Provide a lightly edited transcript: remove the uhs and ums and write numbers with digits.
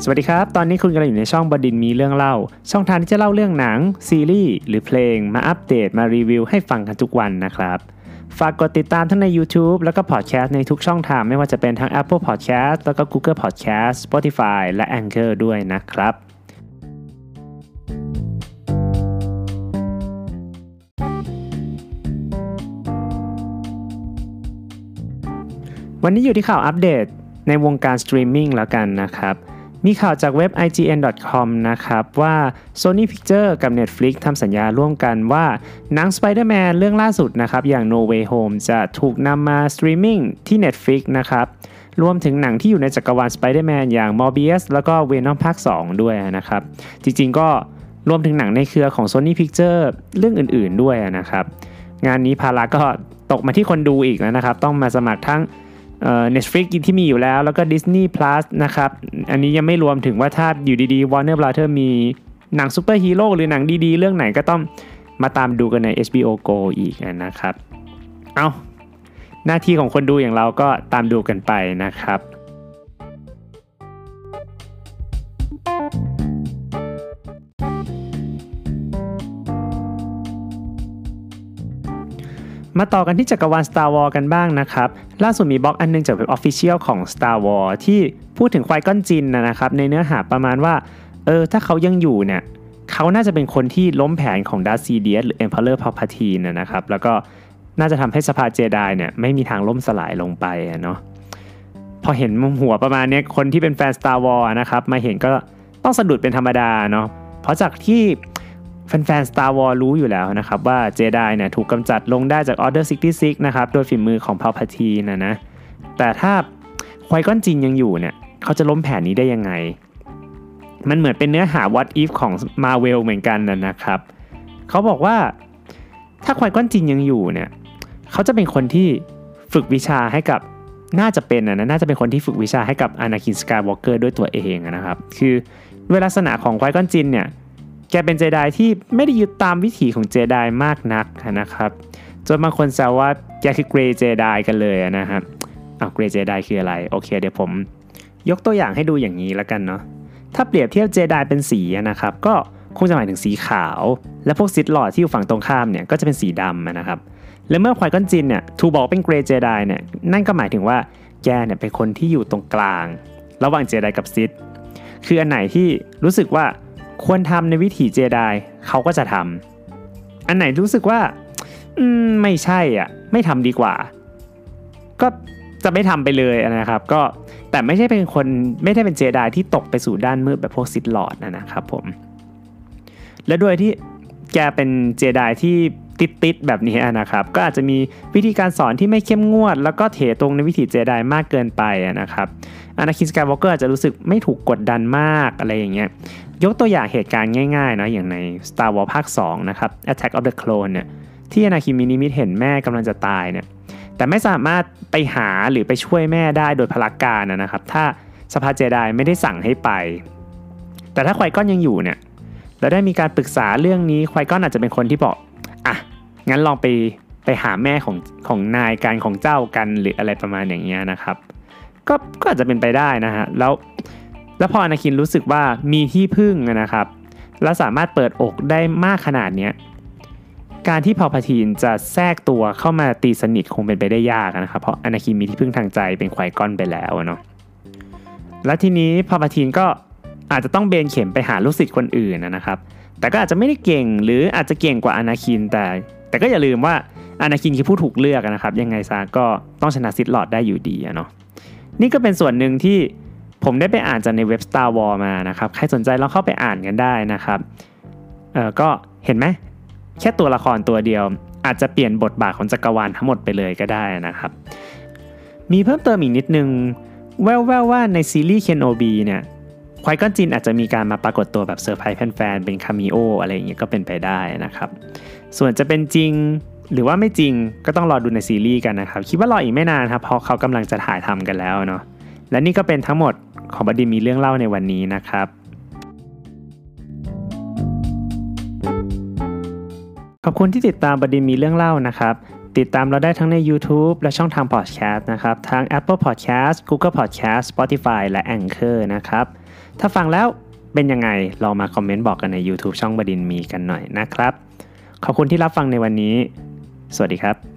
สวัสดีครับตอนนี้คุณกำลังอยู่ในช่องบดินทร์มีเรื่องเล่าช่องทางที่จะเล่าเรื่องหนังซีรีส์หรือเพลงมาอัปเดตมารีวิวให้ฟังกันทุกวันนะครับฝากกดติดตามทั้งใน YouTube แล้วก็ Podcast ในทุกช่องทางไม่ว่าจะเป็นทั้ง Apple Podcast แล้วก็ Google Podcast Spotify และ Anchor ด้วยนะครับวันนี้อยู่ที่ข่าวอัปเดตในวงการสตรีมมิ่งแล้วกันนะครับมีข่าวจากเว็บ ign.com นะครับว่า Sony Pictures กับ Netflix ทำสัญญาร่วมกันว่าหนัง Spider-Man เรื่องล่าสุดนะครับอย่าง No Way Home จะถูกนำมาสตรีมมิ่งที่ Netflix นะครับรวมถึงหนังที่อยู่ในจักรวาล Spider-Man อย่าง Morbius แล้วก็ Venom ภาค 2 ด้วยนะครับจริงๆก็รวมถึงหนังในเครือของ Sony Pictures เรื่องอื่นๆด้วยนะครับงานนี้ภาระก็ตกมาที่คนดูอีกแล้วนะครับต้องมาสมัครทั้งNetflix ที่มีอยู่แล้วก็ Disney Plus นะครับอันนี้ยังไม่รวมถึงว่าถ้าอยู่ดีๆ Warner Brother มีหนังซูเปอร์ฮีโร่หรือหนังดีๆเรื่องไหนก็ต้องมาตามดูกันใน HBO Go อีกนะครับเอาหน้าที่ของคนดูอย่างเราก็ตามดูกันไปนะครับมาต่อกันที่จักรวาล Star Wars กันบ้างนะครับล่าสุดมีบล็อกอันนึงจากเว็บ Official ของ Star Wars ที่พูดถึงควายก้อนจินนะครับในเนื้อหาประมาณว่าถ้าเขายังอยู่เนี่ยเขาน่าจะเป็นคนที่ล้มแผนของ Darth Sidious หรือ Emperor Palpatine นะครับแล้วก็น่าจะทำให้สภาเจไดเนี่ยไม่มีทางล่มสลายลงไปเนาะพอเห็นหัวประมาณนี้คนที่เป็นแฟน Star Wars นะครับมาเห็นก็ต้องสะดุดเป็นธรรมดาเนาะเพราะจากที่แฟนๆ Star Wars รู้อยู่แล้วนะครับว่าเจไดเนี่ยถูกกำจัดลงได้จาก Order 66 นะครับโดยฝีมือของ Palpatine นะแต่ถ้าควายก้อนจินยังอยู่เนี่ยเขาจะล้มแผนนี้ได้ยังไงมันเหมือนเป็นเนื้อหา What If ของ Marvel เหมือนกันนะครับเขาบอกว่าถ้าควายก้อนจินยังอยู่เนี่ยเขาจะเป็นคนที่ฝึกวิชาให้กับน่าจะเป็นคนที่ฝึกวิชาให้กับ Anakin Skywalker ด้วยตัวเองนะครับคือด้วยลักษณะของควายก้อนจินเนี่ยแกเป็นเจไดที่ไม่ได้ยึดตามวิถีของเจไดมากนักนะครับจนบางคนแซวว่าแกคือเกรย์เจไดกันเลยนะครับเกรย์เจไดคืออะไรโอเคเดี๋ยวผมยกตัวอย่างให้ดูอย่างนี้แล้วกันเนาะถ้าเปรียบเทียบเจไดเป็นสีนะครับก็คงจะหมายถึงสีขาวและพวกซิธลอร์ดที่อยู่ฝั่งตรงข้ามเนี่ยก็จะเป็นสีดำนะครับและเมื่อควายก้อนจินเนี่ยถูกบอกเป็นเกรย์เจไดเนี่ยนั่นก็หมายถึงว่าแกเนี่ยเป็นคนที่อยู่ตรงกลางระหว่างเจไดกับซิธคืออันไหนที่รู้สึกว่าควรทำในวิถีเจไดเขาก็จะทำอันไหนรู้สึกว่าไม่ใช่ไม่ทำดีกว่าก็จะไม่ทำไปเลยนะครับก็แต่ไม่ได้เป็นเจไดที่ตกไปสู่ด้านมืดแบบพวกซิธลอร์ดนะครับผมและด้วยที่แกเป็นเจไดที่ติดแบบนี้นะครับก็อาจจะมีวิธีการสอนที่ไม่เข้มงวดแล้วก็เถตรงในวิถีเจไดมากเกินไปนะครับAnakin Skywalker อาจจะรู้สึกไม่ถูกกดดันมากอะไรอย่างเงี้ยยกตัวอย่างเหตุการณ์ง่ายๆนะอย่างใน Star Wars ภาค 2 นะครับ Attack of the Clone เนี่ยที่ Anakin มีนิมิตเห็นแม่กำลังจะตายเนี่ยแต่ไม่สามารถไปหาหรือไปช่วยแม่ได้โดยพละการนะครับถ้าสภาเจไดไม่ได้สั่งให้ไปแต่ถ้าควายก้อนยังอยู่เนี่ยแล้วได้มีการปรึกษาเรื่องนี้ควายก้อนอาจจะเป็นคนที่บอกงั้นลองไปหาแม่ของนายกันของเจ้ากันหรืออะไรประมาณอย่างเงี้ยนะครับก็อาจจะเป็นไปได้นะฮะแล้วพออนาคินรู้สึกว่ามีที่พึ่งนะครับและสามารถเปิดอกได้มากขนาดเนี้ยการที่พาลพาทีนจะแทรกตัวเข้ามาตีสนิทคงเป็นไปได้ยากนะครับเพราะอนาคินมีที่พึ่งทางใจเป็นควายก้อนไปแล้วเนาะและทีนี้พาลพาทีนก็อาจจะต้องเบนเข็มไปหาลูกศิษย์คนอื่นนะครับแต่ก็อาจจะไม่ได้เก่งหรืออาจจะเก่งกว่าอนาคินแต่ก็อย่าลืมว่าอนาคินคือผู้ถูกเลือกนะครับยังไงซะก็ต้องชนะซิธลอร์ดได้อยู่ดีเนาะนี่ก็เป็นส่วนหนึ่งที่ผมได้ไปอ่านจากในเว็บ Star Wars มานะครับใครสนใจลองเข้าไปอ่านกันได้นะครับก็เห็นไหมแค่ตัวละครตัวเดียวอาจจะเปลี่ยนบทบาทของจักรวาลทั้งหมดไปเลยก็ได้นะครับมีเพิ่มเติมอีกนิดนึงแว่วๆว่าในซีรีส์เคนโอบีเนี่ยควายก้อนจินอาจจะมีการมาปรากฏตัวแบบเซอร์ไพรส์แฟนๆเป็นคาเมโออะไรอย่างเงี้ยก็เป็นไปได้นะครับส่วนจะเป็นจริงหรือว่าไม่จริงก็ต้องรอดูในซีรีส์กันนะครับคิดว่ารออีกไม่นานครับเพราะเขากำลังจะถ่ายทำกันแล้วเนาะและนี่ก็เป็นทั้งหมดของบดินทร์มีเรื่องเล่าในวันนี้นะครับขอบคุณที่ติดตามบดินทร์มีเรื่องเล่านะครับติดตามเราได้ทั้งใน YouTube และช่องทาง Podcast นะครับทาง Apple Podcast Google Podcast Spotify และ Anchor นะครับถ้าฟังแล้วเป็นยังไงลองมาคอมเมนต์บอกกันใน YouTube ช่องบดินทร์มีกันหน่อยนะครับขอบคุณที่รับฟังในวันนี้สวัสดีครับ